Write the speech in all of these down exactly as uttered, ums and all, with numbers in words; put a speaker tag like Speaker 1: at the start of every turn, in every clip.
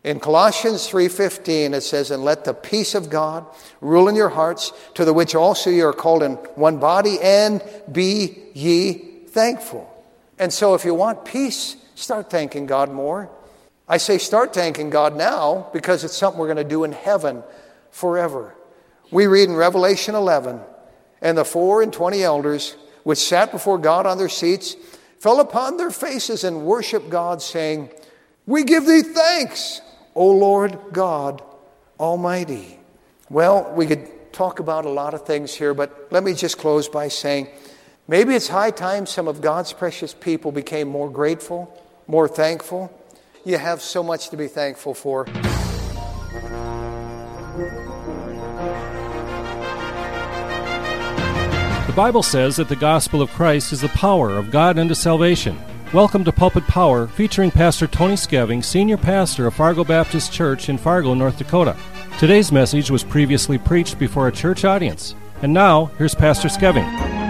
Speaker 1: In Colossians three fifteen, it says, "And let the peace of God rule in your hearts, to the which also you are called in one body, and be ye thankful." And so if you want peace, start thanking God more. I say start thanking God now because it's something we're going to do in heaven forever. We read in Revelation eleven, "And the four and twenty elders which sat before God on their seats fell upon their faces and worshiped God, saying, We give thee thanks, O Lord God Almighty." Well, we could talk about a lot of things here, but let me just close by saying, maybe it's high time some of God's precious people became more grateful, more thankful. You have so much to be thankful for.
Speaker 2: The Bible says that the gospel of Christ is the power of God unto salvation. Welcome to Pulpit Power, featuring Pastor Tony Skeving, Senior Pastor of Fargo Baptist Church in Fargo, North Dakota. Today's message was previously preached before a church audience. And now, here's Pastor Skeving.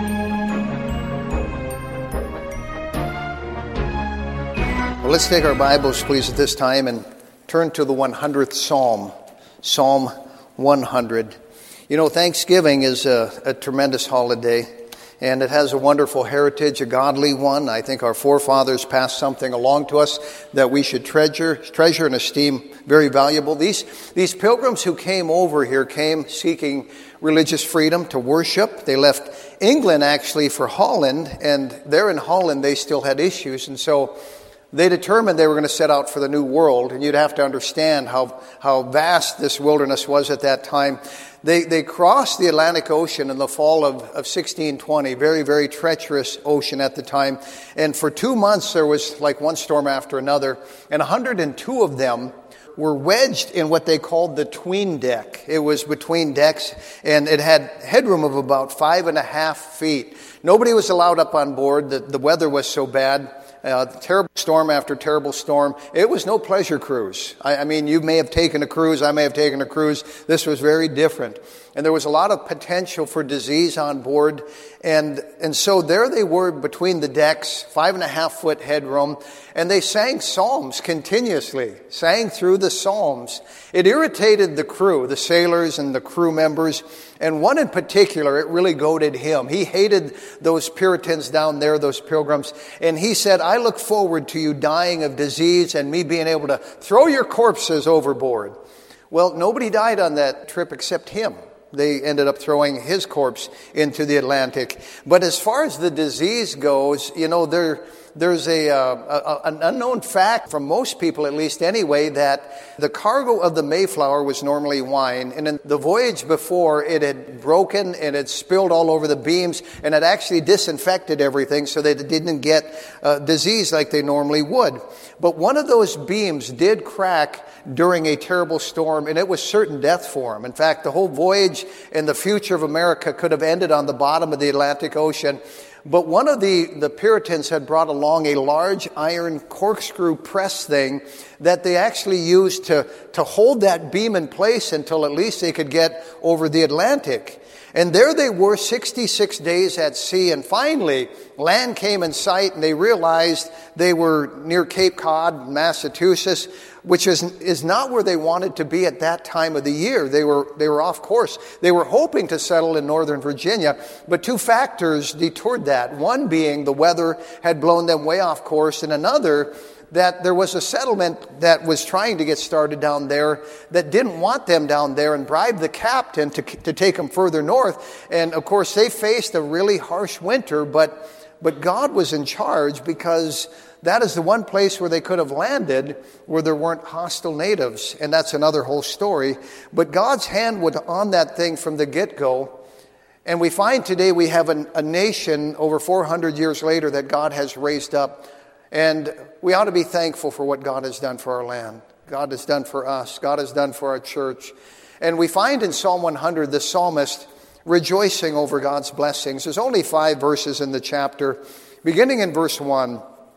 Speaker 1: Well, let's take our Bibles, please, at this time and turn to the one hundredth Psalm, Psalm one hundred. You know, Thanksgiving is a, a tremendous holiday, and it has a wonderful heritage, a godly one. I think our forefathers passed something along to us that we should treasure, treasure and esteem very valuable. These, these pilgrims who came over here came seeking religious freedom to worship. They left England, actually, for Holland, and there in Holland they still had issues, and so they determined they were going to set out for the New World, and you'd have to understand how, how vast this wilderness was at that time. They they crossed the Atlantic Ocean in the fall of, of sixteen twenty, very, very treacherous ocean at the time. And for two months there was like one storm after another, and one hundred two of them were wedged in what they called the 'tween deck. It was between decks, and it had headroom of about five and a half feet. Nobody was allowed up on board. The, the weather was so bad. Uh, terrible storm after terrible storm. It was no pleasure cruise. I, I mean, you may have taken a cruise. I may have taken a cruise. This was very different. And there was a lot of potential for disease on board. And, and so there they were between the decks, five and a half foot headroom. And they sang psalms continuously, sang through the psalms. It irritated the crew, the sailors and the crew members. And one in particular, it really goaded him. He hated those Puritans down there, those pilgrims. And he said, "I look forward to you dying of disease and me being able to throw your corpses overboard." Well, nobody died on that trip except him. They ended up throwing his corpse into the Atlantic. But as far as the disease goes, you know, there... There's a, uh, a an unknown fact from most people, at least anyway, that the cargo of the Mayflower was normally wine. And in the voyage before, it had broken and it spilled all over the beams, and it actually disinfected everything so that it didn't get uh, disease like they normally would. But one of those beams did crack during a terrible storm, and it was certain death for him. In fact, the whole voyage and the future of America could have ended on the bottom of the Atlantic Ocean. But one of the, the Puritans had brought along a large iron corkscrew press thing that they actually used to, to hold that beam in place until at least they could get over the Atlantic. And there they were, sixty-six days at sea, and finally land came in sight, and they realized they were near Cape Cod, Massachusetts, which is is not where they wanted to be at that time of the year. They were they were off course. They were hoping to settle in Northern Virginia, but two factors detoured that. One being the weather had blown them way off course, and another that there was a settlement that was trying to get started down there that didn't want them down there and bribed the captain to to take them further north. And of course, they faced a really harsh winter, but but God was in charge, because that is the one place where they could have landed where there weren't hostile natives. And that's another whole story. But God's hand was on that thing from the get-go. And we find today we have a, a nation over four hundred years later that God has raised up. And we ought to be thankful for what God has done for our land. God has done for us. God has done for our church. And we find in Psalm one hundred the psalmist rejoicing over God's blessings. There's only five verses in the chapter. Beginning in verse one,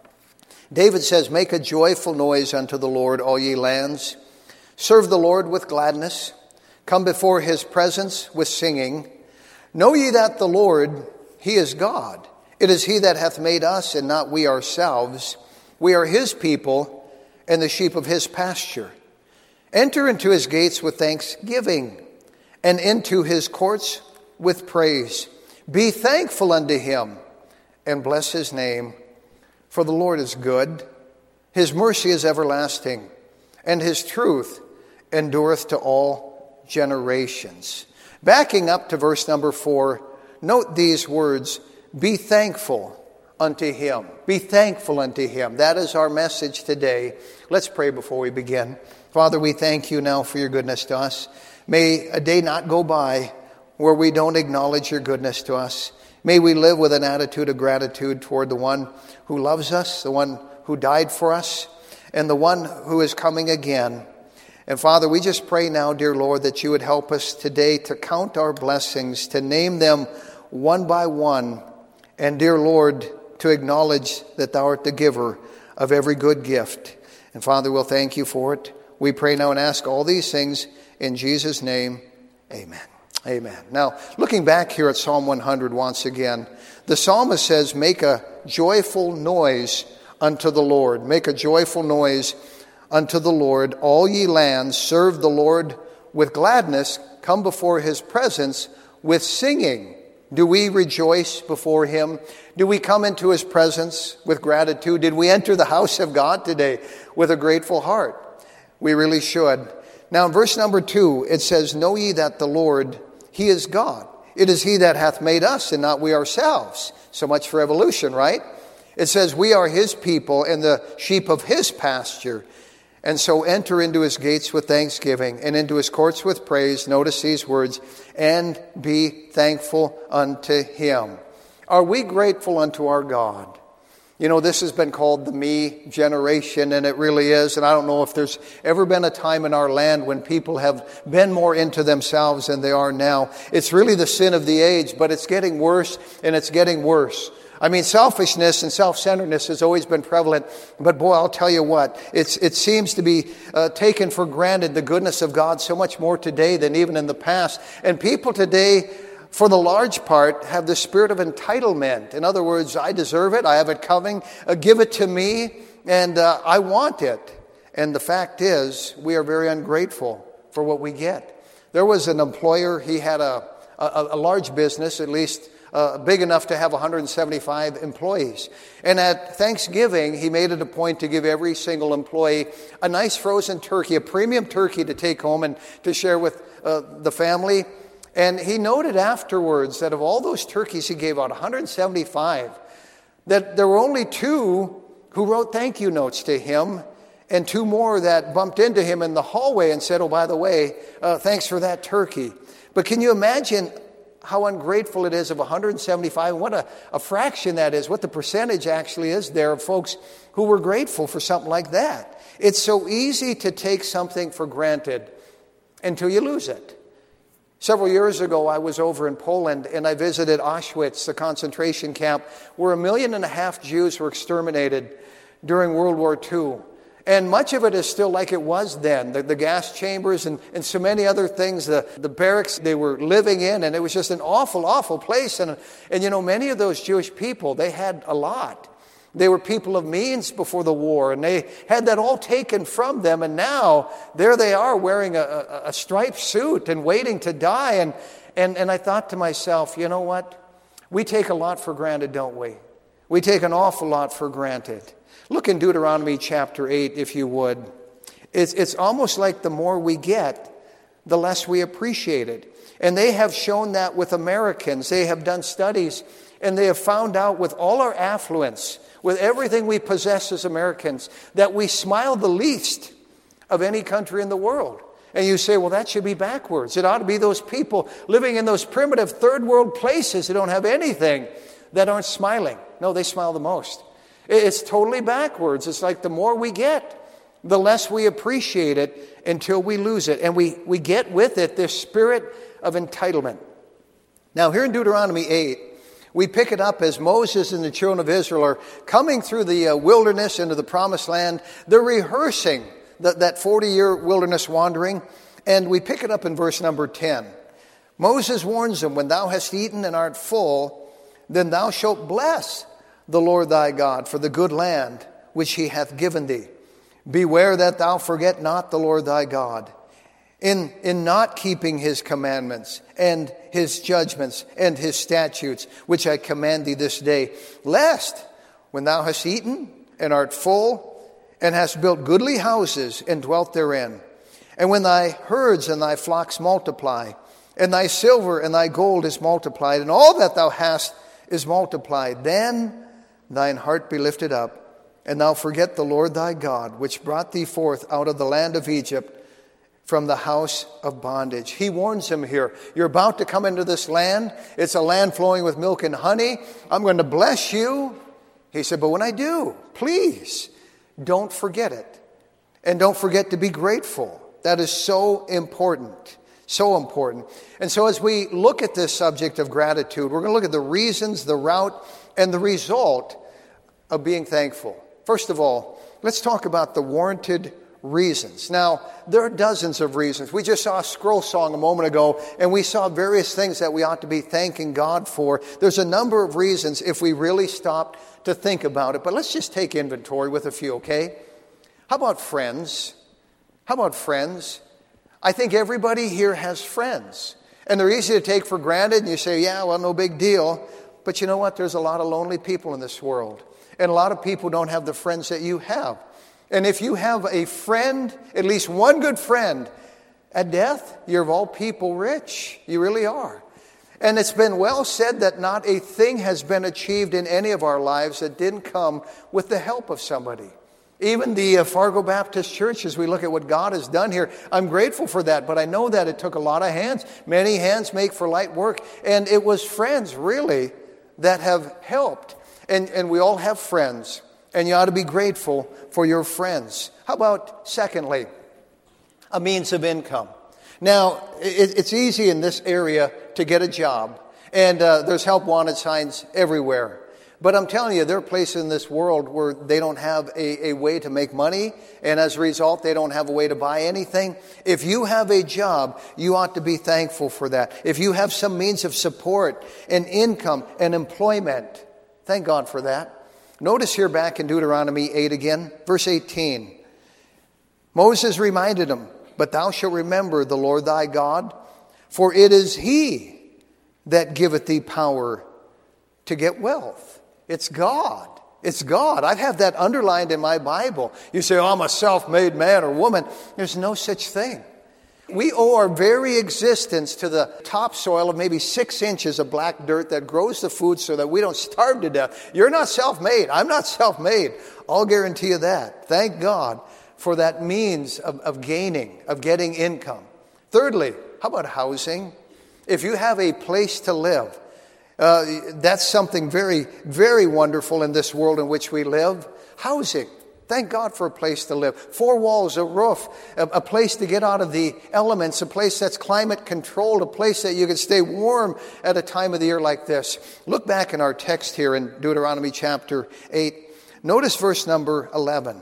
Speaker 1: David says, "Make a joyful noise unto the Lord, all ye lands. Serve the Lord with gladness. Come before his presence with singing. Know ye that the Lord, he is God. It is he that hath made us, and not we ourselves. We are his people, and the sheep of his pasture. Enter into his gates with thanksgiving, and into his courts with praise. Be thankful unto him, and bless his name. For the Lord is good, his mercy is everlasting, and his truth endureth to all generations. Backing up to verse number four, note these words, be thankful unto him. Be thankful unto him. That is our message today. Let's pray before we begin. Father, we thank you now for your goodness to us. May a day not go by where we don't acknowledge your goodness to us. May we live with an attitude of gratitude toward the one who loves us, the one who died for us, and the one who is coming again. And Father, we just pray now, dear Lord, that you would help us today to count our blessings, to name them one by one, and dear Lord, to acknowledge that thou art the giver of every good gift. And Father, we'll thank you for it. We pray now and ask all these things in Jesus' name. Amen. Amen. Now, looking back here at Psalm one hundred once again, the psalmist says, make a joyful noise unto the Lord. Make a joyful noise unto the Lord. All ye lands, serve the Lord with gladness. Come before his presence with singing. Do we rejoice before him? Do we come into his presence with gratitude? Did we enter the house of God today with a grateful heart? We really should. Now in verse number two, it says, know ye that the Lord, he is God. It is he that hath made us and not we ourselves. So much for evolution, right? It says we are his people and the sheep of his pasture. And so enter into his gates with thanksgiving and into his courts with praise. Notice these words, and be thankful unto him. Are we grateful unto our God? You know, this has been called the me generation, and it really is. And I don't know if there's ever been a time in our land when people have been more into themselves than they are now. It's really the sin of the age, but it's getting worse, and it's getting worse. I mean, selfishness and self-centeredness has always been prevalent, but boy, I'll tell you what, it's, it seems to be uh, taken for granted, the goodness of God, so much more today than even in the past. And people today, for the large part, have the spirit of entitlement. In other words, I deserve it, I have it coming, uh, give it to me, and uh, I want it. And the fact is, we are very ungrateful for what we get. There was an employer, he had a, a, a large business, at least Uh, big enough to have one hundred seventy-five employees. And at Thanksgiving, he made it a point to give every single employee a nice frozen turkey, a premium turkey to take home and to share with uh, the family. And he noted afterwards that of all those turkeys he gave out, one hundred seventy-five, that there were only two who wrote thank you notes to him, and two more that bumped into him in the hallway and said, oh, by the way, uh, thanks for that turkey. But can you imagine how ungrateful it is of one hundred seventy-five, what a, a fraction that is, what the percentage actually is there of folks who were grateful for something like that. It's so easy to take something for granted until you lose it. Several years ago, I was over in Poland and I visited Auschwitz, the concentration camp, where a million and a half Jews were exterminated during World War Two. And much of it is still like it was then. The, the gas chambers and, and so many other things, the, the barracks they were living in, and it was just an awful, awful place. And, and you know, many of those Jewish people, they had a lot. They were people of means before the war, and they had that all taken from them. And now, there they are wearing a, a, a striped suit and waiting to die. And, and, and I thought to myself, you know what? We take a lot for granted, don't we? We take an awful lot for granted. Look in Deuteronomy chapter eight, if you would. It's, it's almost like the more we get, the less we appreciate it. And they have shown that with Americans. They have done studies, and they have found out with all our affluence, with everything we possess as Americans, that we smile the least of any country in the world. And you say, well, that should be backwards. It ought to be those people living in those primitive third world places who don't have anything that aren't smiling. No, they smile the most. It's totally backwards. It's like the more we get, the less we appreciate it until we lose it. And we, we get with it this spirit of entitlement. Now, here in Deuteronomy eight, we pick it up as Moses and the children of Israel are coming through the uh, wilderness into the promised land. They're rehearsing the, that forty-year wilderness wandering. And we pick it up in verse number ten. Moses warns them, when thou hast eaten and art full, then thou shalt bless the Lord thy God for the good land which he hath given thee. Beware that thou forget not the Lord thy God, in, in not keeping his commandments and his judgments and his statutes, which I command thee this day, lest when thou hast eaten and art full, and hast built goodly houses and dwelt therein, and when thy herds and thy flocks multiply, and thy silver and thy gold is multiplied, and all that thou hast is multiplied, then thine heart be lifted up, and thou forget the Lord thy God, which brought thee forth out of the land of Egypt from the house of bondage. He warns him here. You're about to come into this land. It's a land flowing with milk and honey. I'm going to bless you. He said, but when I do, please don't forget it. And don't forget to be grateful. That is so important. So important. And so as we look at this subject of gratitude, we're going to look at the reasons, the route, and the result of being thankful. First of all, let's talk about the warranted reasons. Now, there are dozens of reasons. We just saw a scroll song a moment ago, and we saw various things that we ought to be thanking God for. There's a number of reasons if we really stopped to think about it. But let's just take inventory with a few, okay? How about friends? How about friends? I think everybody here has friends. And they're easy to take for granted, and you say, yeah, well, no big deal. But you know what? There's a lot of lonely people in this world. And a lot of people don't have the friends that you have. And if you have a friend, at least one good friend, at death, you're of all people rich. You really are. And it's been well said that not a thing has been achieved in any of our lives that didn't come with the help of somebody. Even the uh, Fargo Baptist Church, as we look at what God has done here, I'm grateful for that. But I know that it took a lot of hands. Many hands make for light work. And it was friends, really, that have helped. And, and we all have friends. And you ought to be grateful for your friends. How about, secondly, a means of income? Now, it, it's easy in this area to get a job. And uh, there's help wanted signs everywhere. But I'm telling you, there are places in this world where they don't have a, a way to make money. And as a result, they don't have a way to buy anything. If you have a job, you ought to be thankful for that. If you have some means of support and income and employment, thank God for that. Notice here back in Deuteronomy eight again, verse eighteen. Moses reminded him, but thou shalt remember the Lord thy God, for it is he that giveth thee power to get wealth. It's God. It's God. I have that underlined in my Bible. You say, oh, I'm a self-made man or woman. There's no such thing. We owe our very existence to the topsoil of maybe six inches of black dirt that grows the food so that we don't starve to death. You're not self-made. I'm not self-made. I'll guarantee you that. Thank God for that means of, of gaining, of getting income. Thirdly, how about housing? If you have a place to live, uh, that's something very, very wonderful in this world in which we live. Housing. Thank God for a place to live. Four walls, a roof, a, a place to get out of the elements, a place that's climate controlled, a place that you can stay warm at a time of the year like this. Look back in our text here in Deuteronomy chapter eight. Notice verse number eleven.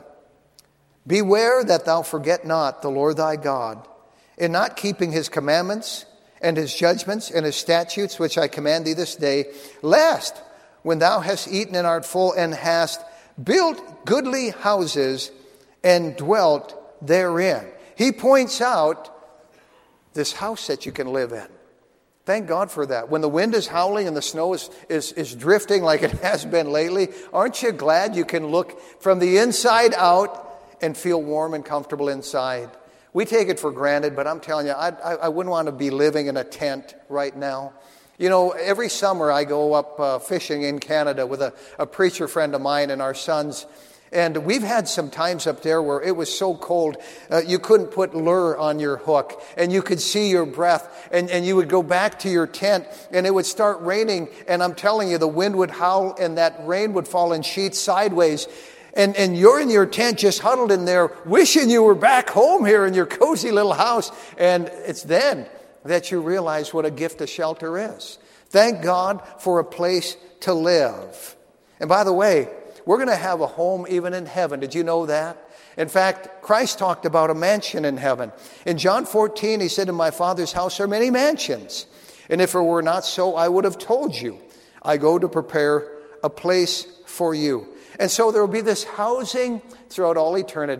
Speaker 1: Beware that thou forget not the Lord thy God, in not keeping his commandments and his judgments and his statutes, which I command thee this day, lest when thou hast eaten and art full and hast built goodly houses and dwelt therein. He points out this house that you can live in. Thank God for that. When the wind is howling and the snow is, is, is drifting like it has been lately, aren't you glad you can look from the inside out and feel warm and comfortable inside? We take it for granted, but I'm telling you, I, I, I wouldn't want to be living in a tent right now. You know, every summer I go up uh, fishing in Canada with a, a preacher friend of mine and our sons. And we've had some times up there where it was so cold, uh, you couldn't put lure on your hook. And you could see your breath. And, and you would go back to your tent and it would start raining. And I'm telling you, the wind would howl and that rain would fall in sheets sideways. And, and you're in your tent just huddled in there, wishing you were back home here in your cozy little house. And it's then that you realize what a gift of shelter is. Thank God for a place to live. And by the way, we're going to have a home even in heaven. Did you know that? In fact, Christ talked about a mansion in heaven. In John fourteen, he said, in my Father's house are many mansions. And if it were not so, I would have told you. I go to prepare a place for you. And so there will be this housing throughout all eternity.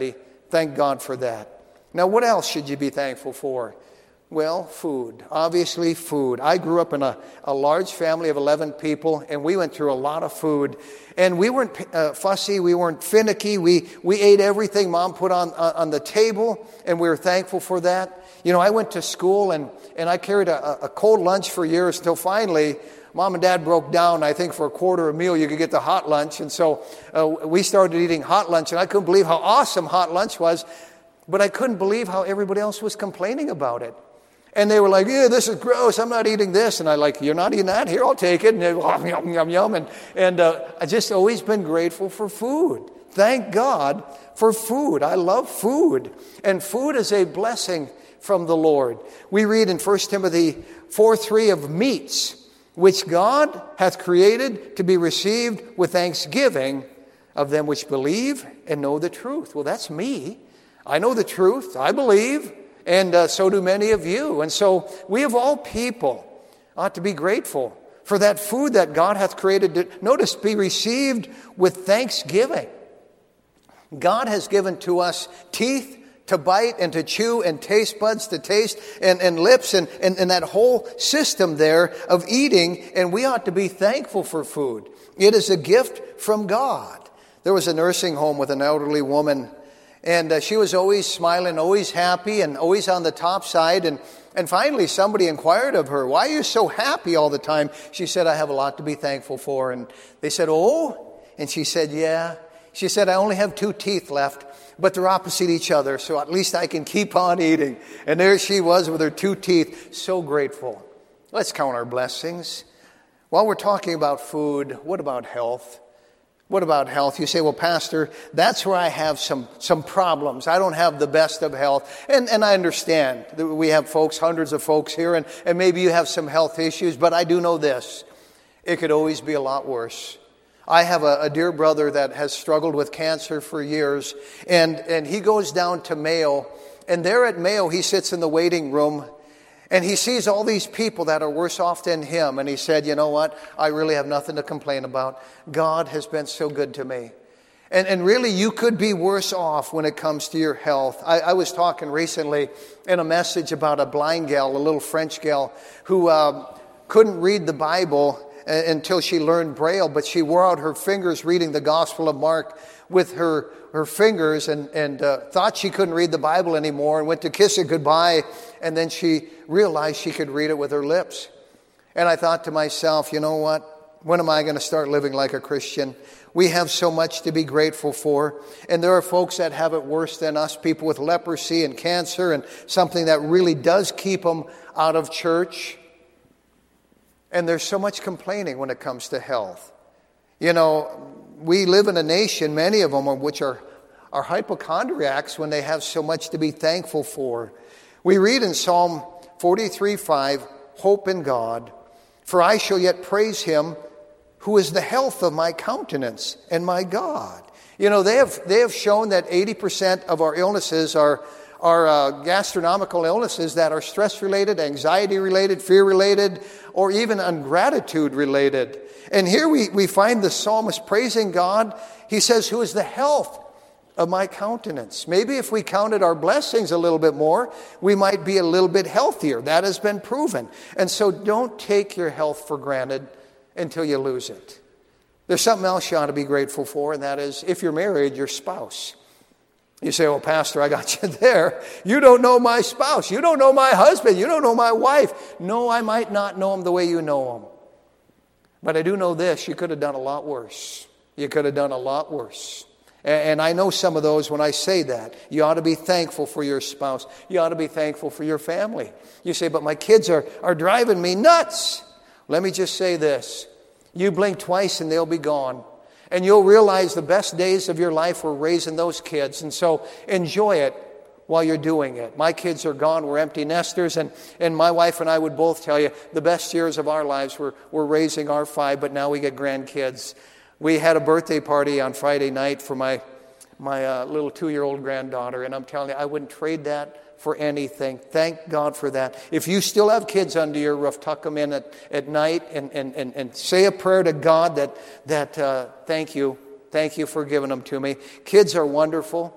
Speaker 1: Thank God for that. Now, what else should you be thankful for? Well, food. Obviously, food. I grew up in a, a large family of eleven people, and we went through a lot of food. And we weren't uh, fussy. We weren't finicky. We we ate everything Mom put on uh, on the table, and we were thankful for that. You know, I went to school, and, and I carried a, a cold lunch for years until finally Mom and Dad broke down. I think for a quarter a meal you could get the hot lunch. And so uh, we started eating hot lunch, and I couldn't believe how awesome hot lunch was. But I couldn't believe how everybody else was complaining about it. And they were like, yeah, this is gross. I'm not eating this. And I like, you're not eating that? Here, I'll take it. And they, oh, yum, yum, yum. And, and uh, I've just always been grateful for food. Thank God for food. I love food. And food is a blessing from the Lord. We read in First Timothy four three of meats, which God hath created to be received with thanksgiving of them which believe and know the truth. Well, that's me. I know the truth. I believe. And uh, so do many of you. And so we of all people ought to be grateful for that food that God hath created to, notice, be received with thanksgiving. God has given to us teeth to bite and to chew and taste buds to taste and, and lips and, and, and that whole system there of eating. And we ought to be thankful for food. It is a gift from God. There was a nursing home with an elderly woman, and uh, she was always smiling, always happy, and always on the top side. And, and finally, somebody inquired of her, why are you so happy all the time? She said, I have a lot to be thankful for. And they said, oh? And she said, yeah. She said, I only have two teeth left, but they're opposite each other, so at least I can keep on eating. And there she was with her two teeth, so grateful. Let's count our blessings. While we're talking about food, what about health? What about health? You say, well, Pastor, that's where I have some, some problems. I don't have the best of health. And, and I understand that we have folks, hundreds of folks here, and, and maybe you have some health issues, but I do know this. It could always be a lot worse. I have a, a dear brother that has struggled with cancer for years, and, and he goes down to Mayo, and there at Mayo, he sits in the waiting room, and he sees all these people that are worse off than him. And he said, you know what? I really have nothing to complain about. God has been so good to me. And, and really, you could be worse off when it comes to your health. I, I was talking recently in a message about a blind gal, a little French gal, who uh, couldn't read the Bible until she learned Braille, but she wore out her fingers reading the Gospel of Mark with her, her fingers and, and uh, thought she couldn't read the Bible anymore and went to kiss it goodbye, and then she realized she could read it with her lips. And I thought to myself, you know what? When am I going to start living like a Christian? We have so much to be grateful for, and there are folks that have it worse than us, people with leprosy and cancer and something that really does keep them out of church. And there's so much complaining when it comes to health. You know, we live in a nation, many of them, which are, are hypochondriacs when they have so much to be thankful for. We read in Psalm forty-three five, hope in God, for I shall yet praise him who is the health of my countenance and my God. You know, they have, they have shown that eighty percent of our illnesses are are uh, gastronomical illnesses that are stress-related, anxiety-related, fear-related, or even ungratitude-related. And here we, we find the psalmist praising God. He says, who is the health of my countenance? Maybe if we counted our blessings a little bit more, we might be a little bit healthier. That has been proven. And so don't take your health for granted until you lose it. There's something else you ought to be grateful for, and that is, if you're married, your spouse. You say, well, Pastor, I got you there. You don't know my spouse. You don't know my husband. You don't know my wife. No, I might not know him the way you know him. But I do know this. You could have done a lot worse. You could have done a lot worse. And I know some of those when I say that. You ought to be thankful for your spouse. You ought to be thankful for your family. You say, but my kids are, are driving me nuts. Let me just say this. You blink twice and they'll be gone. And you'll realize the best days of your life were raising those kids. And so enjoy it while you're doing it. My kids are gone. We're empty nesters. And, and my wife and I would both tell you the best years of our lives were, were raising our five, but now we get grandkids. We had a birthday party on Friday night for my, my uh, little two-year-old granddaughter. And I'm telling you, I wouldn't trade that for anything. Thank God for that. If you still have kids under your roof, tuck them in at, at night and, and, and, and say a prayer to God that, that uh, thank you. Thank you for giving them to me. Kids are wonderful.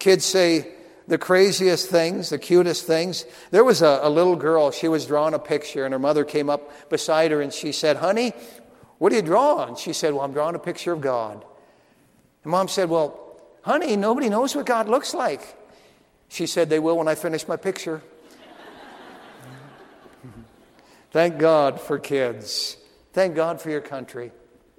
Speaker 1: Kids say the craziest things, the cutest things. There was a, a little girl, she was drawing a picture, and her mother came up beside her and she said, "Honey, what are you drawing?" She said, "Well, I'm drawing a picture of God." And Mom said, "Well, honey, nobody knows what God looks like." She said, "They will when I finish my picture." Thank God for kids. Thank God for your country.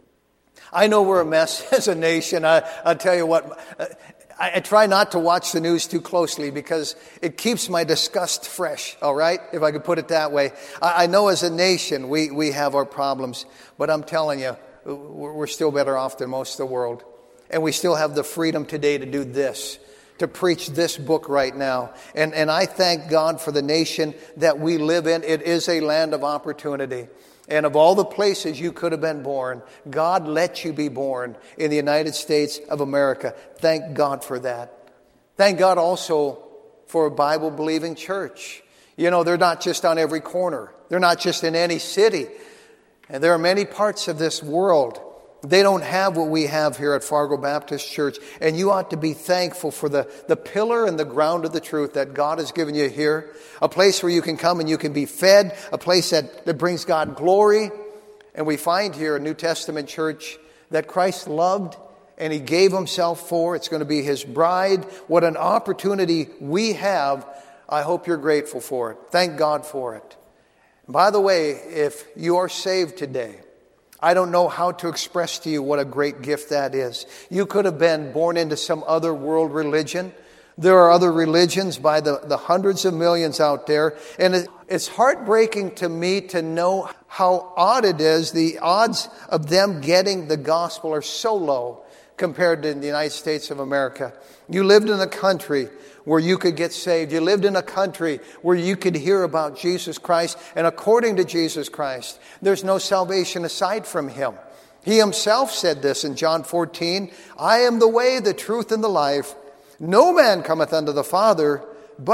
Speaker 1: I know we're a mess as a nation. I, I'll tell you what, I, I try not to watch the news too closely because it keeps my disgust fresh, all right, if I could put it that way. I, I know as a nation we, we have our problems, but I'm telling you, we're, we're still better off than most of the world. And we still have the freedom today to do this, to preach this book right now. And, and I thank God for the nation that we live in. It is a land of opportunity. And of all the places you could have been born, God let you be born in the United States of America. Thank God for that. Thank God also for a Bible-believing church. You know, they're not just on every corner. They're not just in any city. And there are many parts of this world. They don't have what we have here at Fargo Baptist Church. And you ought to be thankful for the, the pillar and the ground of the truth that God has given you here. A place where you can come and you can be fed. A place that, that brings God glory. And we find here a New Testament church that Christ loved and He gave Himself for. It's going to be His bride. What an opportunity we have. I hope you're grateful for it. Thank God for it. By the way, if you are saved today, I don't know how to express to you what a great gift that is. You could have been born into some other world religion. There are other religions by the, the hundreds of millions out there. And it, it's heartbreaking to me to know how odd it is. The odds of them getting the gospel are so low compared to the United States of America. You lived in a country where you could get saved. You lived in a country where you could hear about Jesus Christ. And according to Jesus Christ, there's no salvation aside from Him. He Himself said this in John fourteen, "I am the way, the truth, and the life. No man cometh unto the Father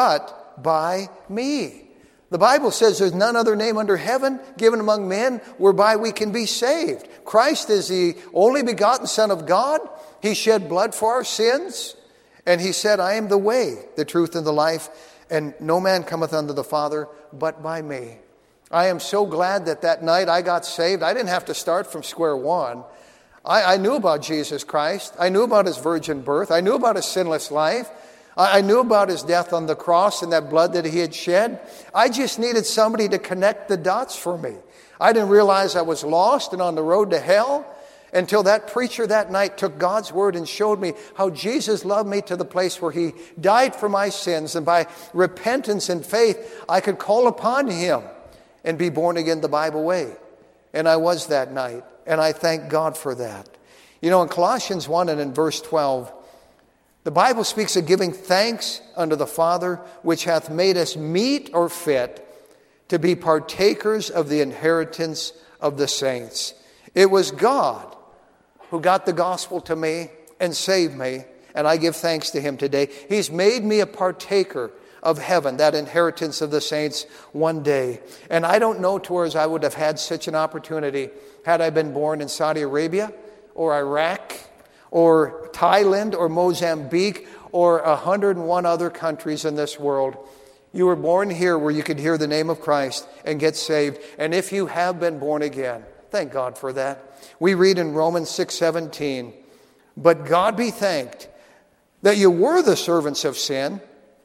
Speaker 1: but by me." The Bible says there's none other name under heaven given among men whereby we can be saved. Christ is the only begotten Son of God. He shed blood for our sins. And He said, "I am the way, the truth, and the life, and no man cometh unto the Father but by me." I am so glad that that night I got saved. I didn't have to start from square one. I, I knew about Jesus Christ. I knew about His virgin birth. I knew about His sinless life. I, I knew about His death on the cross and that blood that He had shed. I just needed somebody to connect the dots for me. I didn't realize I was lost and on the road to hell until that preacher that night took God's word and showed me how Jesus loved me to the place where He died for my sins. And by repentance and faith, I could call upon Him and be born again the Bible way. And I was that night. And I thank God for that. You know, in Colossians one and in verse twelve, the Bible speaks of giving thanks unto the Father, which hath made us meet or fit to be partakers of the inheritance of the saints. It was God who got the gospel to me and saved me, and I give thanks to Him today. He's made me a partaker of heaven, that inheritance of the saints one day. And I don't know towards I would have had such an opportunity had I been born in Saudi Arabia or Iraq or Thailand or Mozambique or a hundred and one other countries in this world. You were born here where you could hear the name of Christ and get saved. And if you have been born again, thank God for that. We read in Romans six seventeen, "But God be thanked that you were the servants of sin,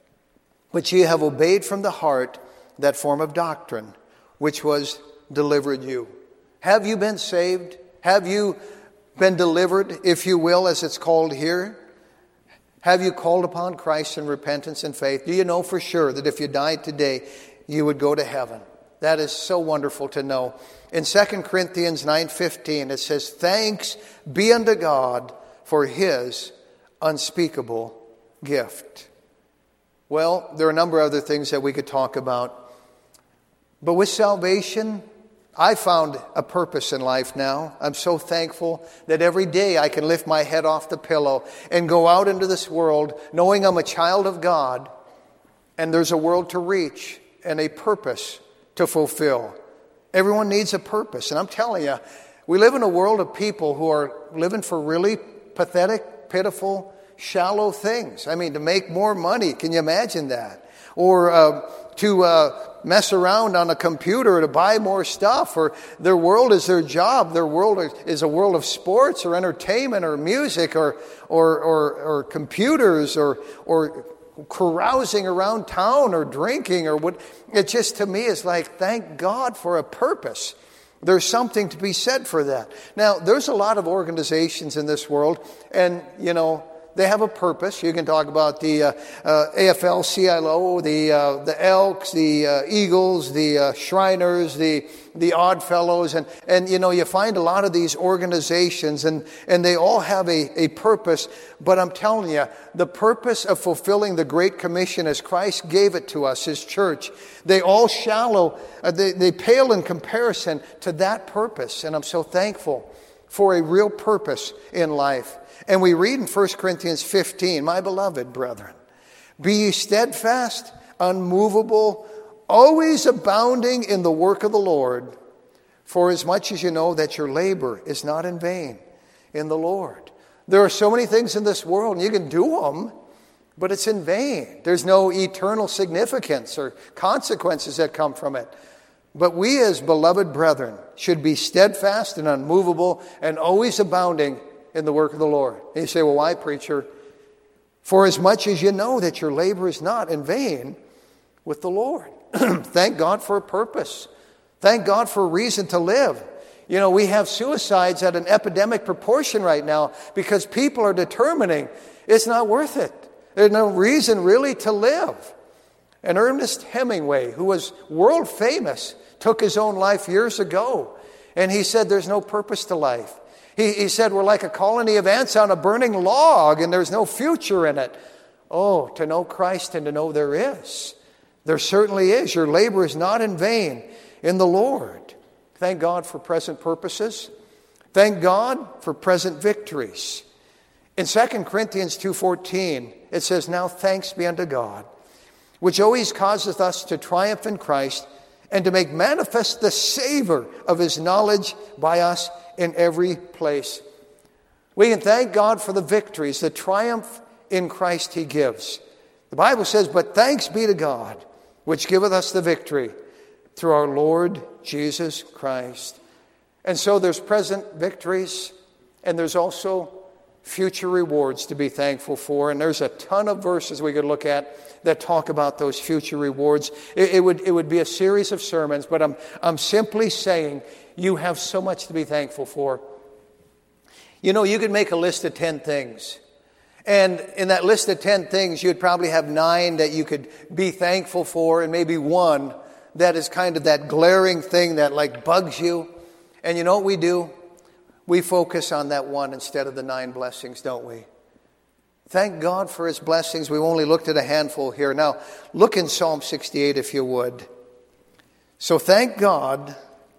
Speaker 1: but ye have obeyed from the heart that form of doctrine, which was delivered you." Have you been saved? Have you been delivered, if you will, as it's called here? Have you called upon Christ in repentance and faith? Do you know for sure that if you died today, you would go to heaven? That is so wonderful to know. In Second Corinthians nine fifteen, it says, "Thanks be unto God for His unspeakable gift." Well, there are a number of other things that we could talk about. But with salvation, I found a purpose in life now. I'm so thankful that every day I can lift my head off the pillow and go out into this world knowing I'm a child of God and there's a world to reach and a purpose to fulfill. Everyone needs a purpose. And I'm telling you, we live in a world of people who are living for really pathetic, pitiful, shallow things. I mean, to make more money. Can you imagine that? Or uh, to uh, mess around on a computer to buy more stuff. Or their world is their job. Their world is a world of sports or entertainment or music or or or, or computers or or carousing around town or drinking or what. It just, to me, is like, thank God for a purpose. There's something to be said for that. Now, there's a lot of organizations in this world, and, you know, they have a purpose. You can talk about the uh, uh, A F L C I O, the uh, the Elks, the uh, Eagles, the uh, Shriners, the the Odd Fellows, and and you know you find a lot of these organizations, and and they all have a a purpose. But I'm telling you, the purpose of fulfilling the Great Commission as Christ gave it to us, His church, they all shallow. Uh, they they pale in comparison to that purpose, and I'm so thankful for a real purpose in life. And we read in First Corinthians fifteen, my beloved brethren, be ye steadfast, unmovable, always abounding in the work of the Lord, for as much as you know that your labor is not in vain in the Lord. There are so many things in this world, and you can do them, but it's in vain. There's no eternal significance or consequences that come from it. But we as beloved brethren should be steadfast and unmovable and always abounding in the work of the Lord. And you say, well, why, preacher? For as much as you know that your labor is not in vain with the Lord. Thank God for a purpose. Thank God for a reason to live. You know, we have suicides at an epidemic proportion right now because people are determining it's not worth it. There's no reason really to live. And Ernest Hemingway, who was world famous, took his own life years ago. And he said there's no purpose to life. He, he said we're like a colony of ants on a burning log and there's no future in it. Oh, to know Christ and to know there is. There certainly is. Your labor is not in vain in the Lord. Thank God for present purposes. Thank God for present victories. In Second Corinthians two fourteen, it says, now thanks be unto God, which always causeth us to triumph in Christ and to make manifest the savor of His knowledge by us in every place. We can thank God for the victories, the triumph in Christ He gives. The Bible says, but thanks be to God, which giveth us the victory through our Lord Jesus Christ. And so there's present victories, and there's also future rewards to be thankful for. And there's a ton of verses we could look at that talk about those future rewards. It, it would it would be a series of sermons, but I'm I'm simply saying you have so much to be thankful for. You know, you could make a list of ten things. And in that list of ten things, you'd probably have nine that you could be thankful for, and maybe one that is kind of that glaring thing that like bugs you. And you know what we do? We focus on that one instead of the nine blessings, don't we? Thank God for His blessings. We've only looked at a handful here. Now, look in Psalm sixty-eight if you would. So thank God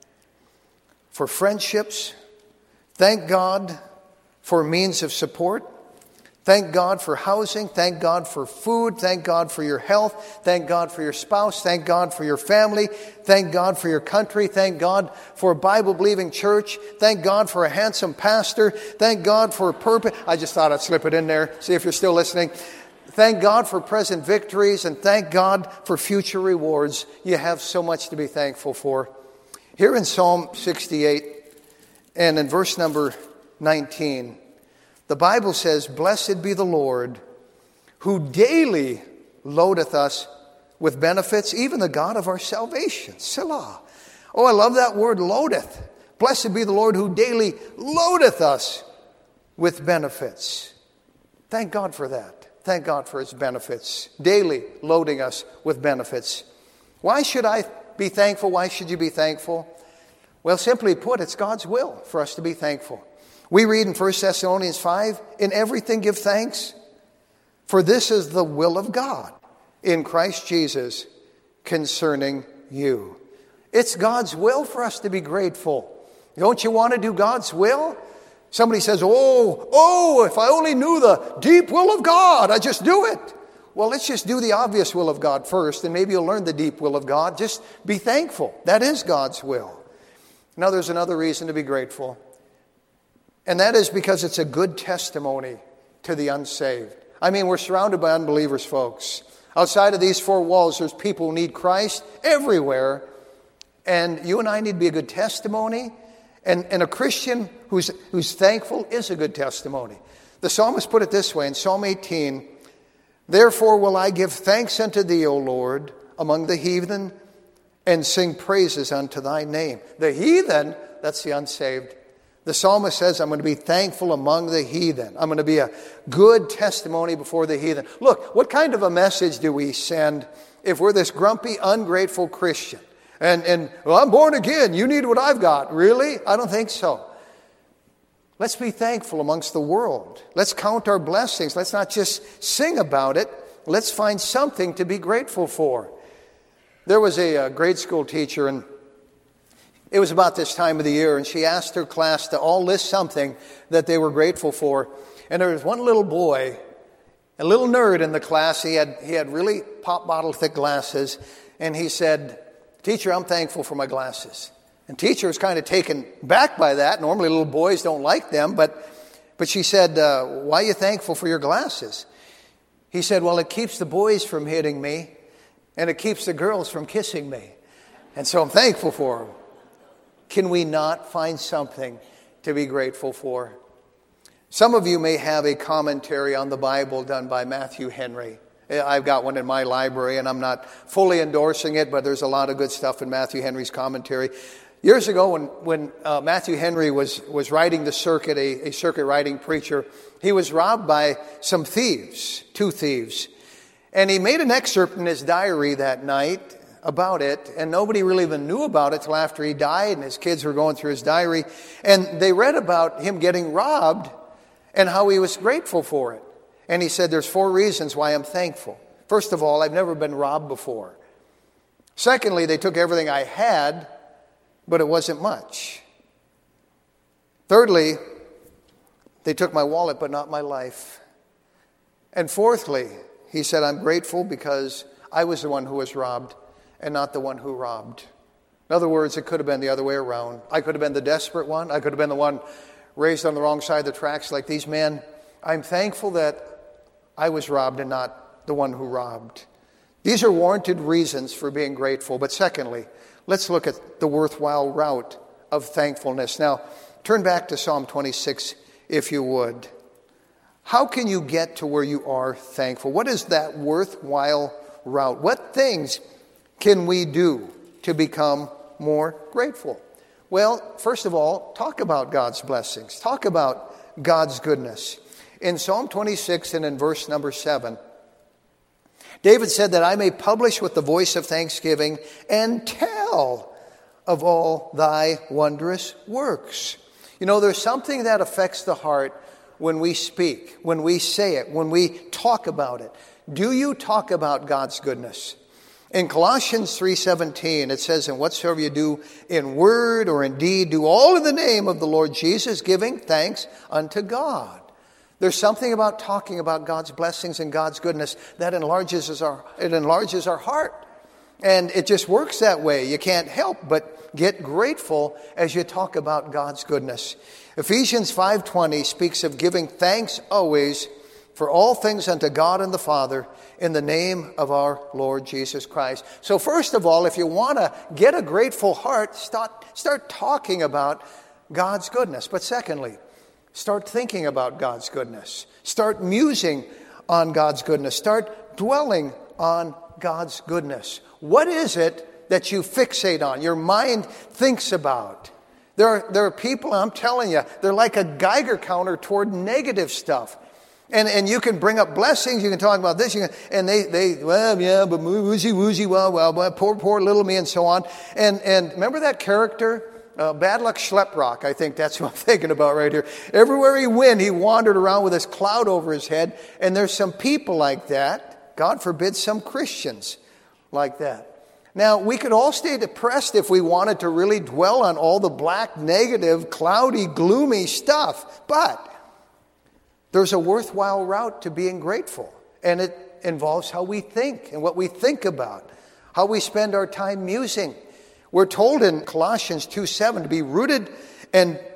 Speaker 1: for friendships. Thank God for means of support. Thank God for housing. Thank God for food. Thank God for your health. Thank God for your spouse. Thank God for your family. Thank God for your country. Thank God for a Bible-believing church. Thank God for a handsome pastor. Thank God for a purpose. I just thought I'd slip it in there. See if you're still listening. Thank God for present victories, and thank God for future rewards. You have so much to be thankful for. Here in Psalm sixty-eight and in verse number nineteen, the Bible says, blessed be the Lord, who daily loadeth us with benefits, even the God of our salvation. Selah. Oh, I love that word, loadeth. Blessed be the Lord, who daily loadeth us with benefits. Thank God for that. Thank God for His benefits. Daily loading us with benefits. Why should I be thankful? Why should you be thankful? Well, simply put, it's God's will for us to be thankful. We read in First Thessalonians five, in everything give thanks, for this is the will of God in Christ Jesus concerning you. It's God's will for us to be grateful. Don't you want to do God's will? Somebody says, oh, oh, if I only knew the deep will of God, I'd just do it. Well, let's just do the obvious will of God first, and maybe you'll learn the deep will of God. Just be thankful. That is God's will. Now, there's another reason to be grateful. And that is because it's a good testimony to the unsaved. I mean, we're surrounded by unbelievers, folks. Outside of these four walls, there's people who need Christ everywhere. And you and I need to be a good testimony. And, and a Christian who's, who's thankful is a good testimony. The psalmist put it this way in Psalm eighteen, "Therefore will I give thanks unto thee, O Lord, among the heathen, and sing praises unto thy name." The heathen, that's the unsaved. The psalmist says, I'm going to be thankful among the heathen. I'm going to be a good testimony before the heathen. Look, what kind of a message do we send if we're this grumpy, ungrateful Christian? And, and well, I'm born again. You need what I've got. Really? I don't think so. Let's be thankful amongst the world. Let's count our blessings. Let's not just sing about it. Let's find something to be grateful for. There was a, a grade school teacher, and it was about this time of the year, and she asked her class to all list something that they were grateful for. And there was one little boy, a little nerd in the class. He had, he had really pop bottle thick glasses, and he said, "Teacher, I'm thankful for my glasses." And teacher was kind of taken back by that. Normally little boys don't like them, but, but she said, uh, "Why are you thankful for your glasses?" He said, "Well, it keeps the boys from hitting me, and it keeps the girls from kissing me. And so I'm thankful for them." Can we not find something to be grateful for? Some of you may have a commentary on the Bible done by Matthew Henry. I've got one in my library, and I'm not fully endorsing it, but there's a lot of good stuff in Matthew Henry's commentary. Years ago, when, when uh, Matthew Henry was, was riding the circuit, a, a circuit riding preacher, he was robbed by some thieves, two thieves. And he made an excerpt in his diary that night about it, and nobody really even knew about it till after he died, and his kids were going through his diary, and they read about him getting robbed and how he was grateful for it. And he said, there's four reasons why I'm thankful. First of all, I've never been robbed before. Secondly, they took everything I had, but it wasn't much. Thirdly, they took my wallet, but not my life. And fourthly, he said, I'm grateful because I was the one who was robbed and not the one who robbed. In other words, it could have been the other way around. I could have been the desperate one. I could have been the one raised on the wrong side of the tracks like these men. I'm thankful that I was robbed and not the one who robbed. These are warranted reasons for being grateful. But secondly, let's look at the worthwhile route of thankfulness. Now, turn back to Psalm twenty-six, if you would. How can you get to where you are thankful? What is that worthwhile route? What things can we do to become more grateful? Well, first of all, talk about God's blessings. Talk about God's goodness. In Psalm twenty-six and in verse number seven, David said that I may publish with the voice of thanksgiving and tell of all thy wondrous works. You know, there's something that affects the heart when we speak, when we say it, when we talk about it. Do you talk about God's goodness? In Colossians three seventeen, it says, and whatsoever you do in word or in deed, do all in the name of the Lord Jesus, giving thanks unto God. There's something about talking about God's blessings and God's goodness that enlarges our, it enlarges our heart. And it just works that way. You can't help but get grateful as you talk about God's goodness. Ephesians five twenty speaks of giving thanks always for all things unto God and the Father in the name of our Lord Jesus Christ. So first of all, if you want to get a grateful heart, start, start talking about God's goodness. But secondly, start thinking about God's goodness. Start musing on God's goodness. Start dwelling on God's goodness. What is it that you fixate on, your mind thinks about? There are, there are people, I'm telling you, they're like a Geiger counter toward negative stuff. And and you can bring up blessings, you can talk about this, you can, and they, they, well, yeah, but woozy, woozy, well, well, well, poor, poor little me, and so on. And and remember that character, uh, Bad Luck Schleprock, I think that's what I'm thinking about right here. Everywhere he went, he wandered around with this cloud over his head, and there's some people like that. God forbid some Christians like that. Now, we could all stay depressed if we wanted to really dwell on all the black, negative, cloudy, gloomy stuff, but there's a worthwhile route to being grateful, and it involves how we think and what we think about, how we spend our time musing. We're told in Colossians two seven to be rooted and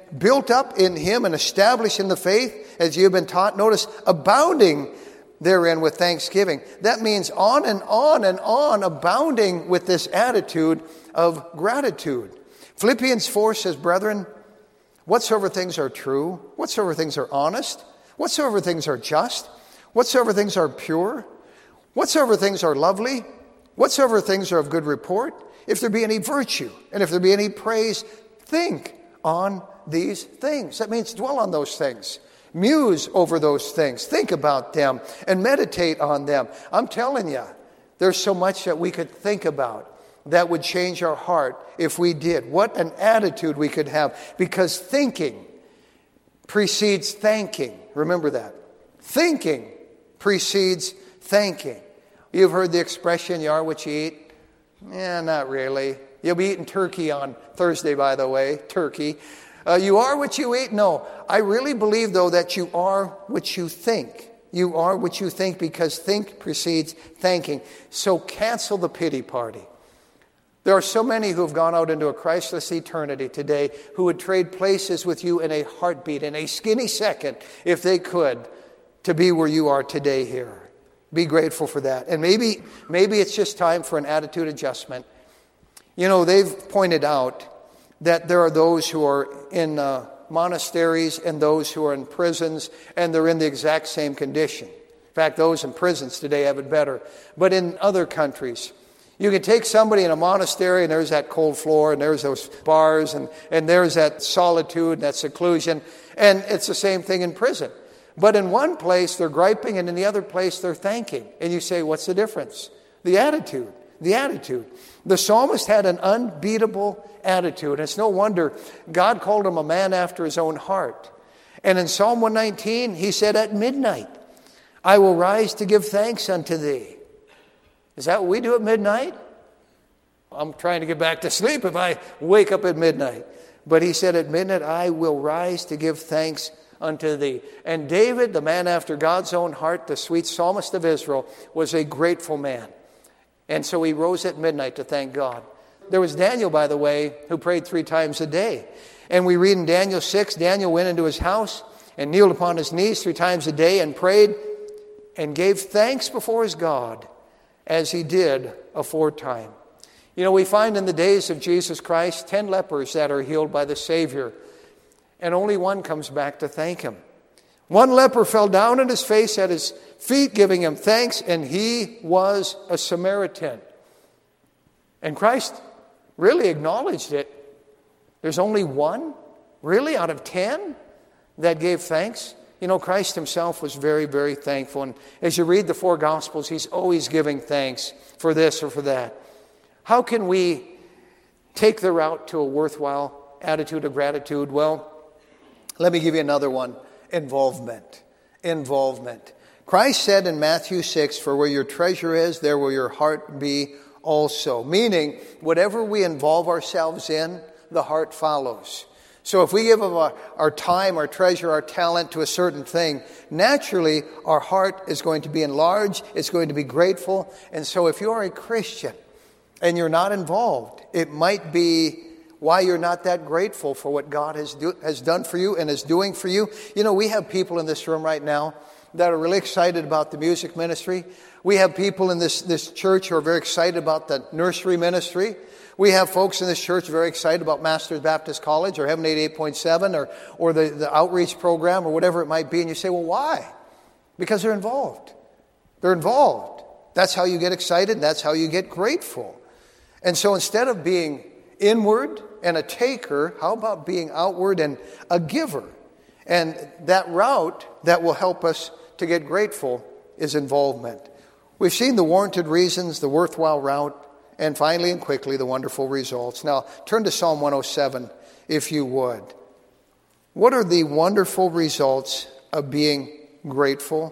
Speaker 1: built up in him and established in the faith as you have been taught. Notice, abounding therein with thanksgiving. That means on and on and on, abounding with this attitude of gratitude. Philippians four says, brethren, whatsoever things are true, whatsoever things are honest, whatsoever things are just, whatsoever things are pure, whatsoever things are lovely, whatsoever things are of good report, if there be any virtue, and if there be any praise, think on these things. That means dwell on those things. Muse over those things. Think about them and meditate on them. I'm telling you, there's so much that we could think about that would change our heart if we did. What an attitude we could have, because thinking precedes thanking. Remember that. Thinking precedes thanking. You've heard the expression, you are what you eat. Yeah, not really. You'll be eating turkey on Thursday, by the way. Turkey. Uh, you are what you eat? No. I really believe, though, that you are what you think. You are what you think, because think precedes thanking. So cancel the pity party. There are so many who have gone out into a Christless eternity today who would trade places with you in a heartbeat, in a skinny second, if they could, to be where you are today here. Be grateful for that. And maybe, maybe it's just time for an attitude adjustment. You know, they've pointed out that there are those who are in uh, monasteries and those who are in prisons, and they're in the exact same condition. In fact, those in prisons today have it better. But in other countries, you can take somebody in a monastery, and there's that cold floor, and there's those bars, and, and there's that solitude, and that seclusion, and it's the same thing in prison. But in one place, they're griping, and in the other place, they're thanking. And you say, what's the difference? The attitude. The attitude. The psalmist had an unbeatable attitude. It's no wonder God called him a man after his own heart. And in Psalm one nineteen, he said, at midnight, I will rise to give thanks unto thee. Is that what we do at midnight? I'm trying to get back to sleep if I wake up at midnight. But he said, at midnight, I will rise to give thanks unto thee. And David, the man after God's own heart, the sweet psalmist of Israel, was a grateful man. And so he rose at midnight to thank God. There was Daniel, by the way, who prayed three times a day. And we read in Daniel six, Daniel went into his house and kneeled upon his knees three times a day and prayed and gave thanks before his God as he did aforetime. You know, we find in the days of Jesus Christ ten lepers that are healed by the Savior, and only one comes back to thank him. One leper fell down on his face at his feet, giving him thanks, and he was a Samaritan. And Christ really acknowledged it. There's only one, really, out of ten that gave thanks. You know, Christ himself was very, very thankful. And as you read the four Gospels, he's always giving thanks for this or for that. How can we take the route to a worthwhile attitude of gratitude? Well, let me give you another one. Involvement. Involvement. Christ said in Matthew six, for where your treasure is, there will your heart be also. Meaning, whatever we involve ourselves in, the heart follows. So if we give our, our time, our treasure, our talent to a certain thing, naturally our heart is going to be enlarged, it's going to be grateful. And so if you are a Christian and you're not involved, it might be why you're not that grateful for what God has do, has done for you and is doing for you. You know, we have people in this room right now that are really excited about the music ministry. We have people in this, this church who are very excited about the nursery ministry. We have folks in this church very excited about Masters Baptist College or Heaven eighty-eight point seven or, or the, the outreach program or whatever it might be. And you say, well, why? Because they're involved. They're involved. That's how you get excited. That's how you get grateful. And so instead of being inward and a taker, how about being outward and a giver? And that route that will help us to get grateful is involvement. We've seen the warranted reasons, the worthwhile route, and finally and quickly, the wonderful results. Now, turn to Psalm one oh seven, if you would. What are the wonderful results of being grateful?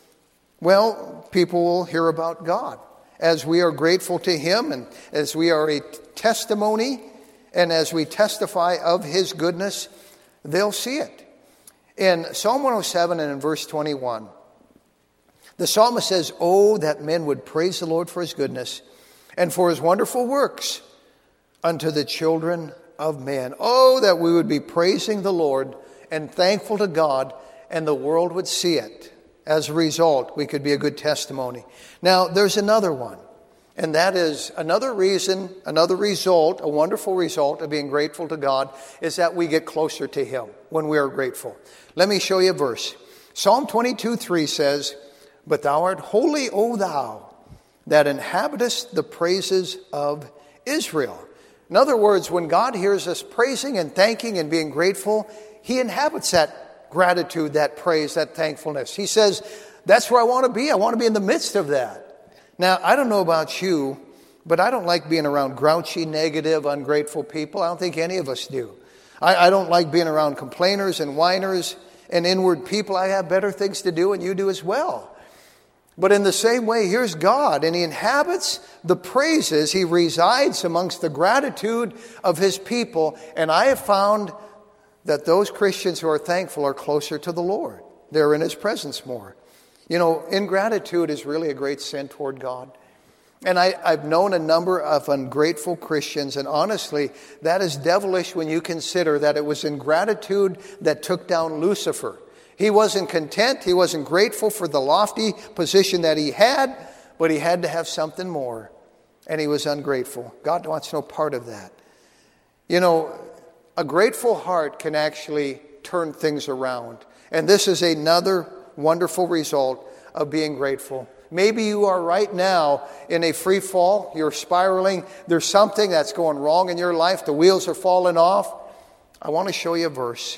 Speaker 1: Well, people will hear about God. As we are grateful to Him, and as we are a testimony, and as we testify of His goodness, they'll see it. In Psalm one oh seven and in verse twenty-one, the psalmist says, oh, that men would praise the Lord for His goodness, and for His wonderful works unto the children of men. Oh, that we would be praising the Lord and thankful to God, and the world would see it. As a result, we could be a good testimony. Now, there's another one, and that is another reason, another result, a wonderful result of being grateful to God is that we get closer to Him when we are grateful. Let me show you a verse. Psalm twenty-two three says, "But thou art holy, O thou, that inhabitest the praises of Israel." In other words, when God hears us praising and thanking and being grateful, He inhabits that gratitude, that praise, that thankfulness. He says, that's where I want to be. I want to be in the midst of that. Now, I don't know about you, but I don't like being around grouchy, negative, ungrateful people. I don't think any of us do. I, I don't like being around complainers and whiners and inward people. I have better things to do, and you do as well. But in the same way, here's God, and He inhabits the praises. He resides amongst the gratitude of His people. And I have found that those Christians who are thankful are closer to the Lord. They're in His presence more. You know, ingratitude is really a great sin toward God. And I, I've known a number of ungrateful Christians, and honestly, that is devilish when you consider that it was ingratitude that took down Lucifer. He wasn't content, he wasn't grateful for the lofty position that he had, but he had to have something more, and he was ungrateful. God wants no part of that. You know, a grateful heart can actually turn things around, and this is another wonderful result of being grateful. Maybe you are right now in a free fall, you're spiraling, there's something that's going wrong in your life, the wheels are falling off. I want to show you a verse.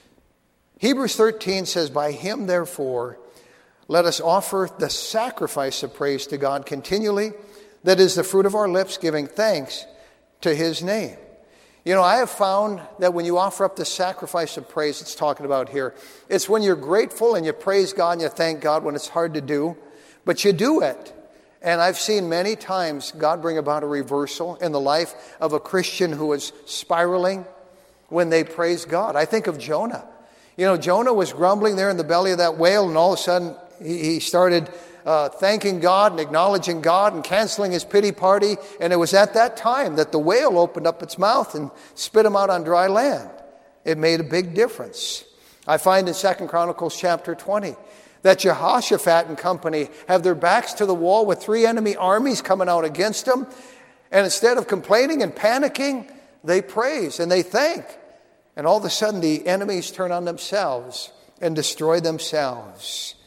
Speaker 1: Hebrews thirteen says, "By Him, therefore, let us offer the sacrifice of praise to God continually. That is the fruit of our lips, giving thanks to His name." You know, I have found that when you offer up the sacrifice of praise it's talking about here, it's when you're grateful and you praise God and you thank God when it's hard to do, but you do it. And I've seen many times God bring about a reversal in the life of a Christian who is spiraling when they praise God. I think of Jonah. You know, Jonah was grumbling there in the belly of that whale, and all of a sudden he, he started uh, thanking God and acknowledging God and canceling his pity party. And it was at that time that the whale opened up its mouth and spit him out on dry land. It made a big difference. I find in Second Chronicles chapter twenty that Jehoshaphat and company have their backs to the wall with three enemy armies coming out against them. And instead of complaining and panicking, they praise and they thank. And all of a sudden, the enemies turn on themselves and destroy themselves.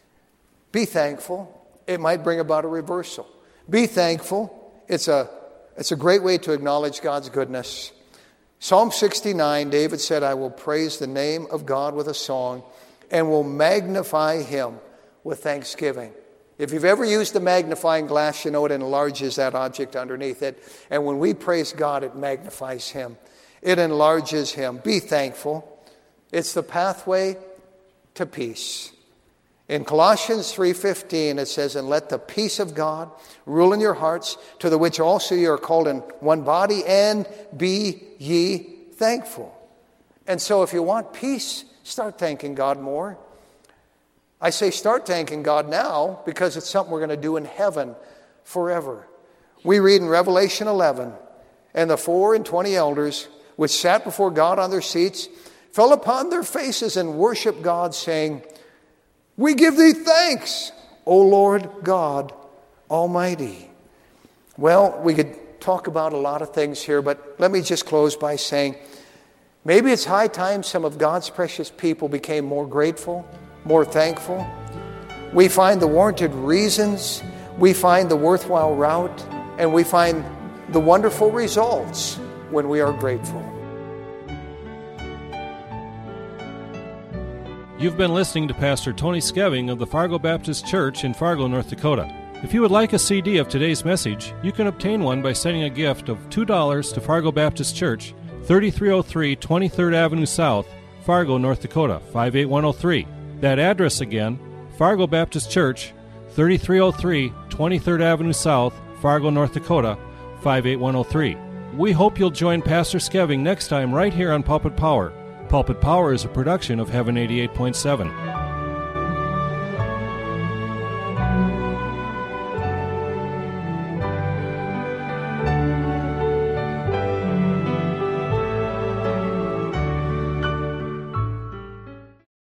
Speaker 1: Be thankful. It might bring about a reversal. Be thankful. It's a, it's a great way to acknowledge God's goodness. Psalm sixty-nine, David said, "I will praise the name of God with a song and will magnify Him with thanksgiving." If you've ever used a magnifying glass, you know it enlarges that object underneath it. And when we praise God, it magnifies Him. It enlarges Him. Be thankful. It's the pathway to peace. In Colossians three fifteen, it says, "And let the peace of God rule in your hearts, to the which also you are called in one body, and be ye thankful." And so if you want peace, start thanking God more. I say start thanking God now because it's something we're going to do in heaven forever. We read in Revelation eleven, "And the four and twenty elders which sat before God on their seats, fell upon their faces and worshiped God, saying, We give thee thanks, O Lord God Almighty." Well, we could talk about a lot of things here, but let me just close by saying, maybe it's high time some of God's precious people became more grateful, more thankful. We find the warranted reasons, we find the worthwhile route, and we find the wonderful results when we are grateful.
Speaker 2: You've been listening to Pastor Tony Skeving of the Fargo Baptist Church in Fargo, North Dakota. If you would like a C D of today's message, you can obtain one by sending a gift of two dollars to Fargo Baptist Church, thirty-three oh three twenty-third Avenue South, Fargo, North Dakota, five eight one oh three. That address again, Fargo Baptist Church, thirty-three oh three twenty-third Avenue South, Fargo, North Dakota, five eight one oh three. We hope you'll join Pastor Skeving next time right here on Pulpit Power. Pulpit Power is a production of Heaven eighty-eight point seven.